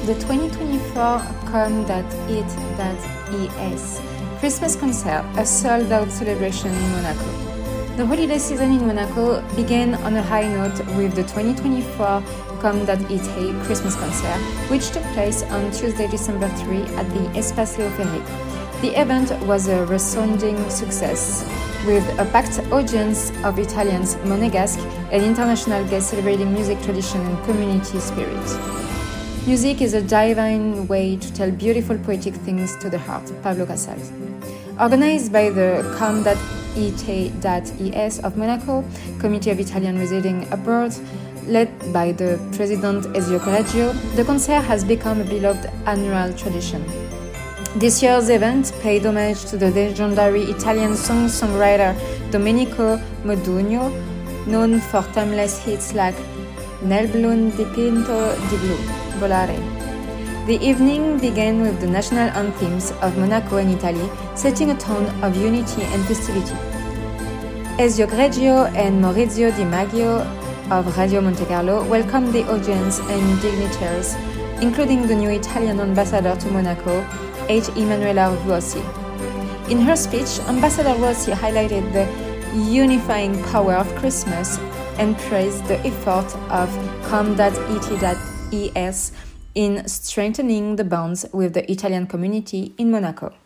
the 2024 com.it.es Christmas concert, a sold-out celebration in Monaco. The holiday season in Monaco began on a high note with the 2024 com.it Christmas concert, which took place on Tuesday, December 3 at the Espace Léo Ferré. The event was a resounding success, with a packed audience of Italians, Monegasque, and international guests celebrating music tradition and community spirit. Music is a divine way to tell beautiful poetic things to the heart, Pablo Casals. Organized by the com.it.es of Monaco, Committee of Italians Residing Abroad, led by the President Ezio Coraggio, the concert has become a beloved annual tradition. This year's event paid homage to the legendary Italian songwriter Domenico Modugno, known for timeless hits like Nel blu dipinto di blu, Volare. The evening began with the national anthems of Monaco and Italy, setting a tone of unity and festivity. Ezio Greggio and Maurizio Di Maggio of Radio Monte Carlo welcomed the audience and dignitaries, including the new Italian ambassador to Monaco, H. Emanuela Rossi. In her speech, Ambassador Rossi highlighted the unifying power of Christmas and praised the effort of com.it.es in strengthening the bonds with the Italian community in Monaco.